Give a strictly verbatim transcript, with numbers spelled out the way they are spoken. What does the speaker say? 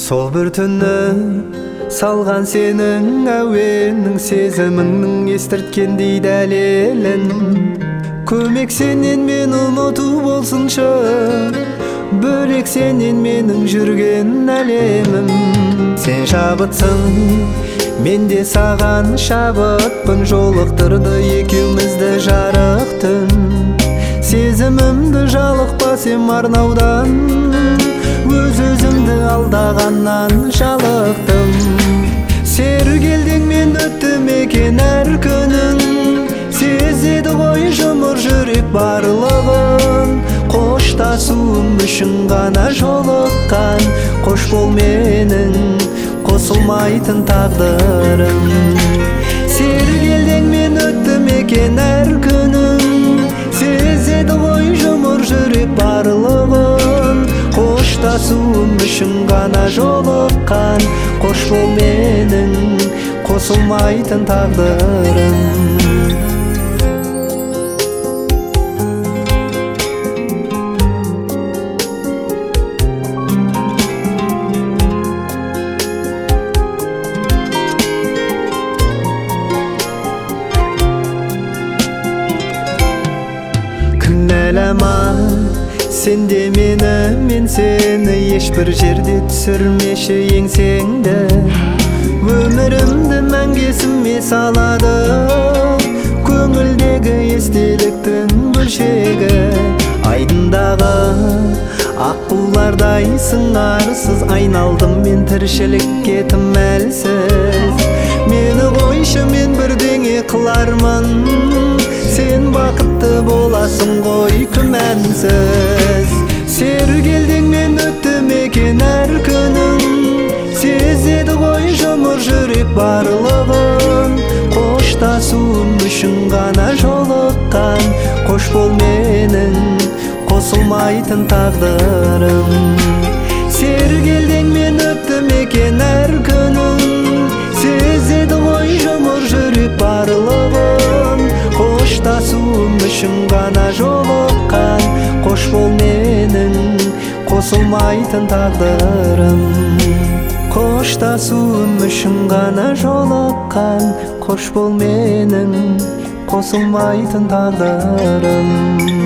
Сол бір түнні салған сенің әуенің, сезіміңнің естірткендей дәлелін. Көмек сенен мен ұмыту болсыншы, бөлек сенен менің жүрген әлемім. Сен шабытсың, мен де саған шабытпын, жолықтырды екеумізді жарық түн. Сезімімді жалықпасем арнаудан, өз-өзімді алдағаннан жалықтым. Сергелдең мен өттім екен әр күнің, сезеді ғой жұмыр жүрек барлығын. Қоштасуым үшін ғана жолыққан, қош бол менің қосылмайтын тағдырым. Сергелдең мен өттім екен әр күнің, сезеді ғой жұмыр жүрек барлығын. Қоштасуым үшін ғана жолыққан, қош бол менің қосылмайтын тағдырым. Кінәлама сен де мені, мен сені, ешбір жерде түсірмеші еңсеңді. Өмірімді мәңгесіме салады көңілдегі естеліктің бөлшегі. Айдындағы аққулардайсың арсыз, айналдым мен тіршілікке тым әлсіз. Мені қойшы, мен бірдеңе қылармын, сен бақытты боласың ғой күмәнсіз. Сергелдең мен өттім екен әр күнің, сезеді ғой жұмыр жүрек барлығын. Қоштасуым үшін ғана жолыққан, қош бол менің қосылмайтын тағдырым. Сергелдең мен өттім екен әр күнің, сезеді ғой жұмыр жүрек барлығын. Қоштасуым үшін ғана жолыққан, қош бол менің қосылмайтын тағдырым. Қоштасуым үшін ғана жолыққан, қош бол менің қосылмайтын тағдырым.